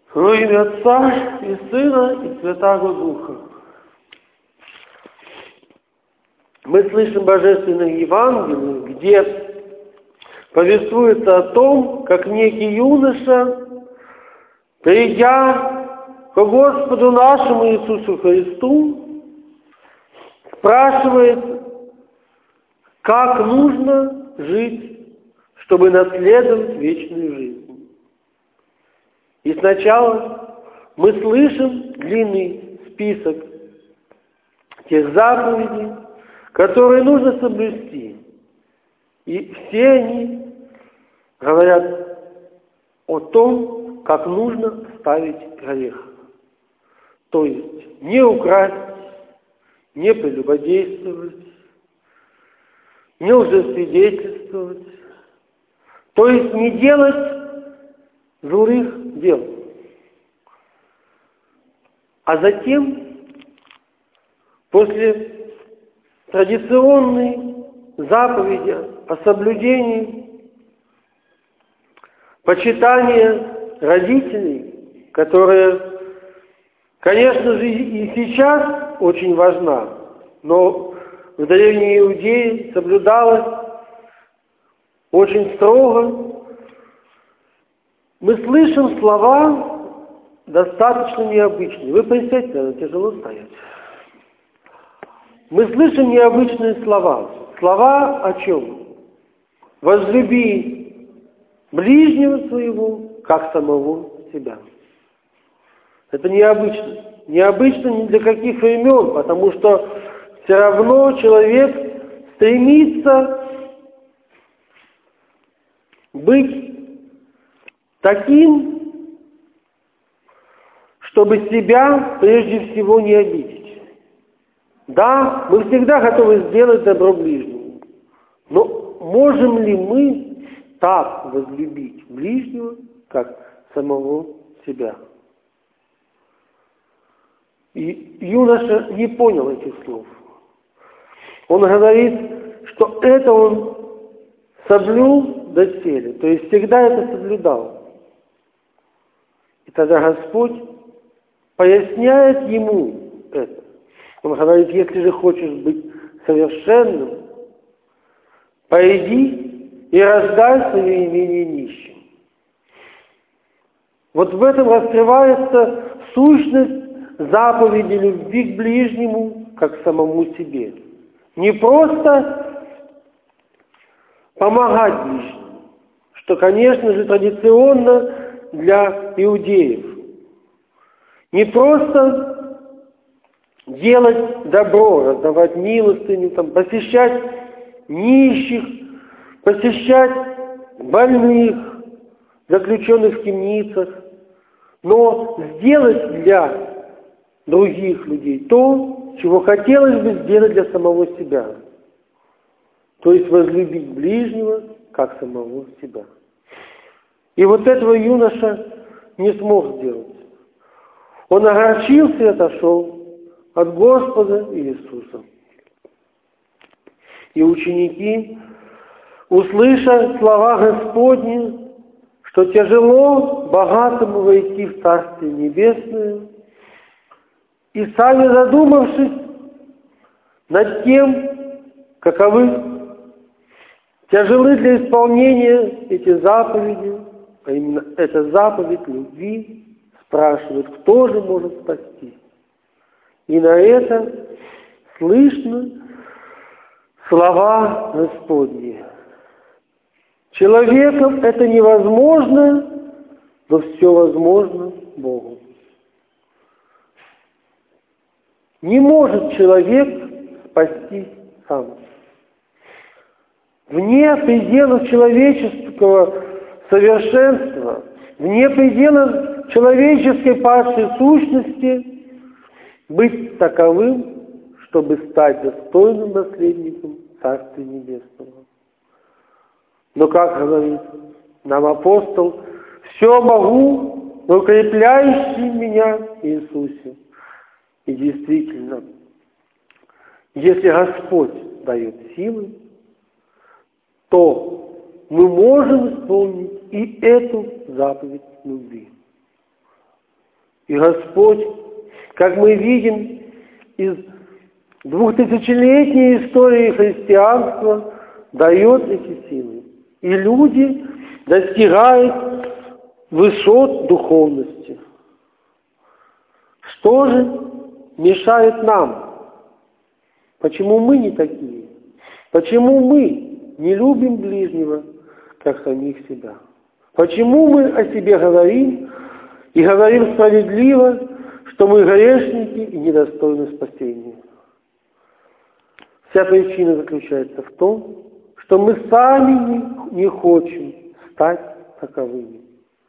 Во имя Отца и Сына и Святаго Духа. Мы слышим Божественное Евангелие, где повествуется о том, как некий юноша, придя к Господу нашему Иисусу Христу, спрашивает, как нужно жить, чтобы наследовать вечную жизнь. И сначала мы слышим длинный список тех заповедей, которые нужно соблюсти. И все они говорят о том, как нужно ставить грех. То есть не украсть, не прелюбодействовать, не лжесвидетельствовать. То есть не делать злых дел. А затем, после традиционной заповеди о соблюдении почитания родителей, которая, конечно же, и сейчас очень важна, но в Древней Иудее соблюдалась очень строго. Мы слышим слова достаточно необычные. Вы представьте, наверное, тяжело стоять. Мы слышим необычные слова. Слова о чем? Возлюби ближнего своего, как самого себя. Это необычно. Необычно ни для каких времен, потому что все равно человек стремится быть таким, чтобы себя прежде всего не обидеть. Да, мы всегда готовы сделать добро ближнему, но можем ли мы так возлюбить ближнего, как самого себя? И юноша не понял этих слов. Он говорит, что это он соблюл доселе, то есть всегда это соблюдал. И тогда Господь поясняет ему это. Он говорит, если же хочешь быть совершенным, пойди и раздай свое имение нищим. Вот в этом раскрывается сущность заповеди любви к ближнему, как к самому себе. Не просто помогать ближнему, что, конечно же, традиционно для иудеев. Не просто делать добро, раздавать милостыню, посещать нищих, посещать больных, заключенных в темницах, но сделать для других людей то, чего хотелось бы сделать для самого себя. То есть возлюбить ближнего, как самого себя. И вот этого юноша не смог сделать. Он огорчился и отошел от Господа Иисуса. И ученики, услыша слова Господни, что тяжело богатому войти в Царствие Небесное, и сами задумавшись над тем, каковы тяжелы для исполнения эти заповеди, а именно эта заповедь любви, спрашивают, кто же может спасти. И на это слышно слова Господни. Человеком это невозможно, но все возможно Богу. Не может человек спастись сам. Вне пределов человеческого совершенства, вне пределов человеческой падшей сущности быть таковым, чтобы стать достойным наследником Царствия Небесного. Но, как говорит нам апостол, все могу в укрепляющий меня Иисусе. И действительно, если Господь дает силы, то мы можем исполнить и эту заповедь любви. И Господь, как мы видим из 2000-летней истории христианства, дает эти силы. И люди достигают высот духовности. Что же мешает нам? Почему мы не такие? Почему мы не любим ближнего, как самих себя? Почему мы о себе говорим, и говорим справедливо, что мы грешники и недостойны спасения? Вся причина заключается в том, что мы сами не хотим стать таковыми.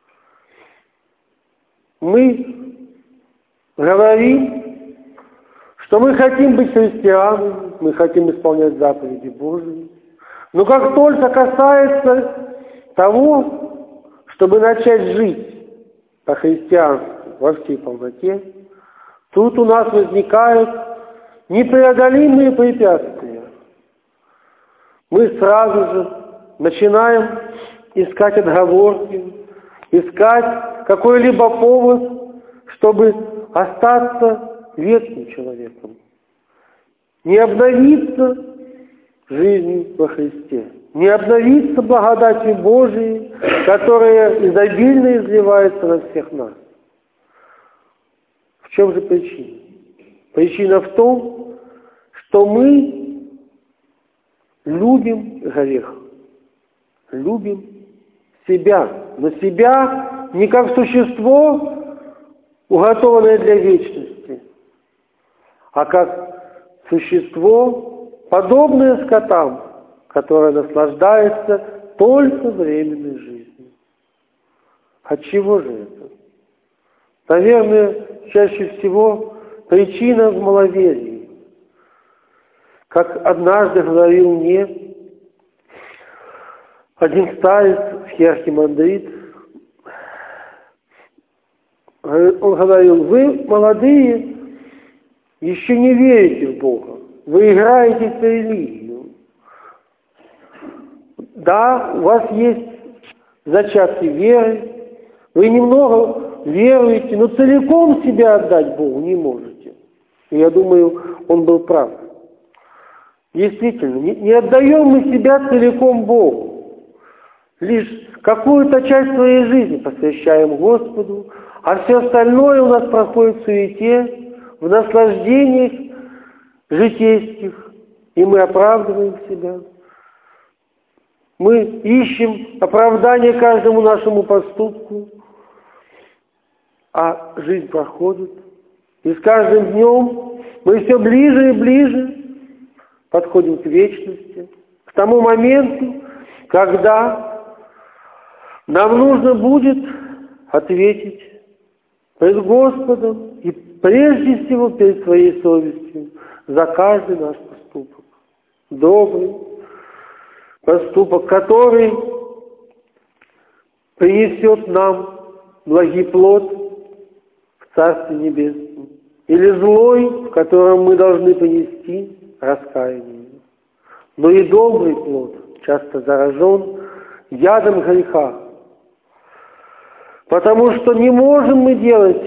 Мы говорим, что мы хотим быть христианами, мы хотим исполнять заповеди Божьи, но как только касается того, чтобы начать жить по-христиански во всей полноте, тут у нас возникают непреодолимые препятствия. Мы сразу же начинаем искать отговорки, искать какой-либо повод, чтобы остаться ветхим человеком, не обновиться жизнью во Христе, не обновиться благодатью Божией, которая изобильно изливается на всех нас. В чем же причина? Причина в том, что мы любим грех, любим себя, но себя не как существо, уготованное для вечности, а как существо, подобное скотам, которое наслаждается только временной жизнью. От чего же это? Наверное, чаще всего причина в маловерии. Как однажды говорил мне один старец, архимандрит, он говорил: вы, молодые, еще не верите в Бога, вы играете в религию. Да, у вас есть зачатки веры, вы немного веруете, но целиком себя отдать Богу не можете. И я думаю, он был прав. Действительно, не отдаем мы себя целиком Богу. Лишь какую-то часть своей жизни посвящаем Господу, а все остальное у нас проходит в суете, в наслаждениях житейских, и мы оправдываем себя. Мы ищем оправдание каждому нашему поступку, а жизнь проходит. И с каждым днем мы все ближе и ближе подходим к вечности, к тому моменту, когда нам нужно будет ответить перед Господом и прежде всего перед своей совестью за каждый наш поступок. Добрый поступок, который принесет нам благий плод в Царстве Небесном, или злой, в котором мы должны понести раскаяние. Но и добрый плод часто заражен ядом греха, потому что не можем мы делать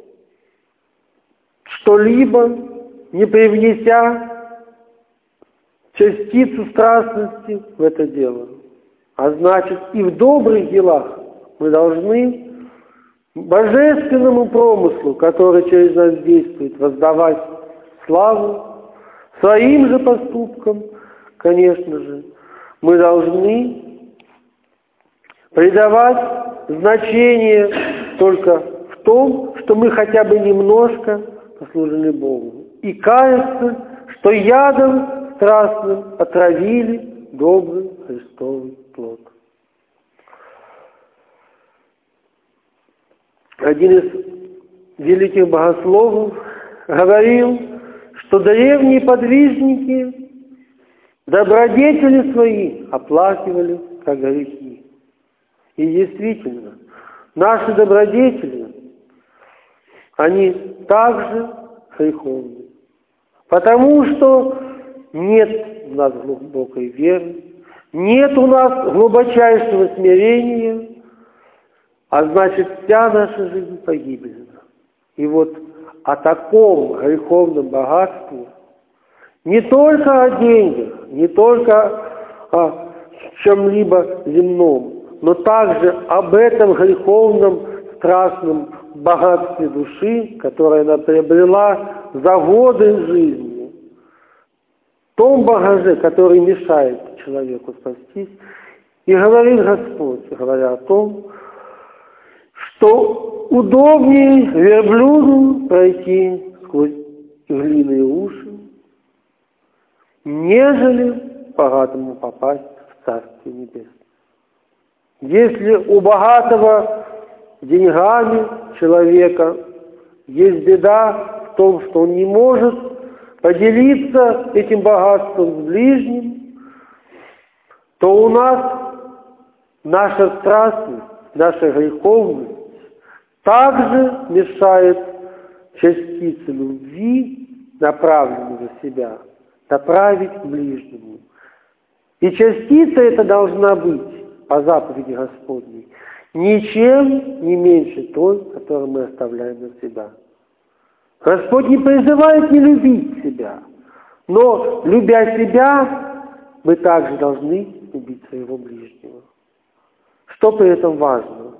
что-либо, не привнеся частицу страстности в это дело. А значит, и в добрых делах мы должны божественному промыслу, который через нас действует, воздавать славу. Своим же поступкам, конечно же, мы должны придавать значение только в том, что мы хотя бы немножко послужили Богу. И каяться, что ядом страстным отравили добрый Христовый плод. Один из великих богословов говорил, что древние подвижники добродетели свои оплакивали как грехи. И действительно, наши добродетели, они также греховны. Потому что нет у нас глубокой веры, нет у нас глубочайшего смирения, а значит, вся наша жизнь погиблена. И вот о таком греховном богатстве, не только о деньгах, не только о чем-либо земном, но также об этом греховном, страстном богатстве души, которое она приобрела за годы жизни, том багаже, который мешает человеку спастись. И говорит Господь, говоря о том, что удобнее верблюду пройти сквозь глиняные уши, нежели богатому попасть в Царствие Небесное. Если у богатого деньгами человека есть беда в том, что он не может поделиться этим богатством с ближним, то у нас наша страстность, наша греховность также мешает частицы любви, направленную на себя, направить к ближнему. И частица эта должна быть, по заповеди Господней, ничем не меньше той, которую мы оставляем на себя. Господь не призывает не любить себя, но, любя себя, мы также должны любить своего ближнего. Что при этом важно?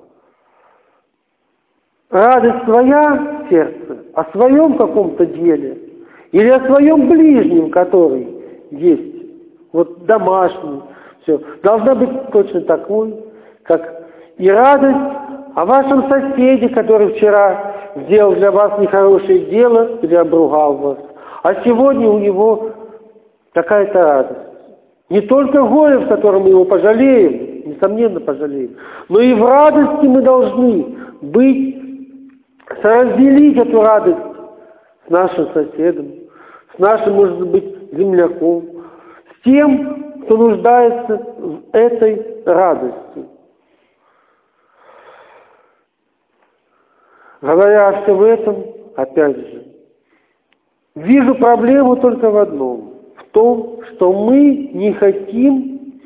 Радость своя в сердце, о своем каком-то деле, или о своем ближнем, который есть, вот домашний, все, должна быть точно такой, как и радость о вашем соседе, который вчера сделал для вас нехорошее дело или обругал вас, а сегодня у него какая-то радость. Не только горе, в котором мы его пожалеем, несомненно пожалеем, но и в радости мы должны быть, соразделить эту радость с нашим соседом, с нашим, может быть, земляком, с тем, кто нуждается в этой радости. Говоря все в этом, опять же, вижу проблему только в одном, в том, что мы не хотим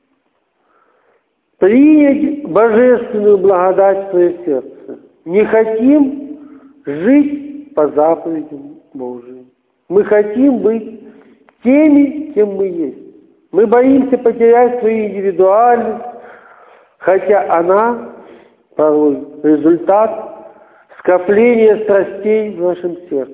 принять божественную благодать в свое сердце, не хотим жить по заповедям Божьим. Мы хотим быть теми, кем мы есть. Мы боимся потерять свою индивидуальность, хотя она порой результат скопления страстей в нашем сердце.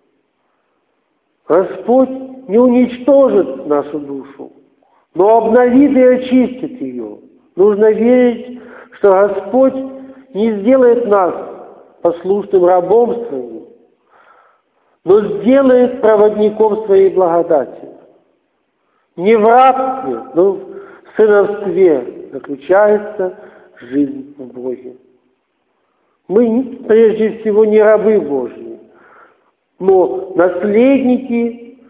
Господь не уничтожит нашу душу, но обновит и очистит ее. Нужно верить, что Господь не сделает нас послушным рабом своим, но сделает проводником своей благодати. Не в рабстве, но в сыновстве заключается жизнь в Боге. Мы прежде всего не рабы Божьи, но наследники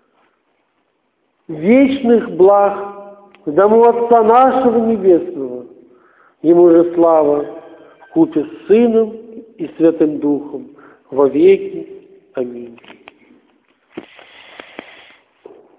вечных благ в дому Отца нашего Небесного. Ему же слава вкупе с Сыном и Святым Духом во веки. Аминь.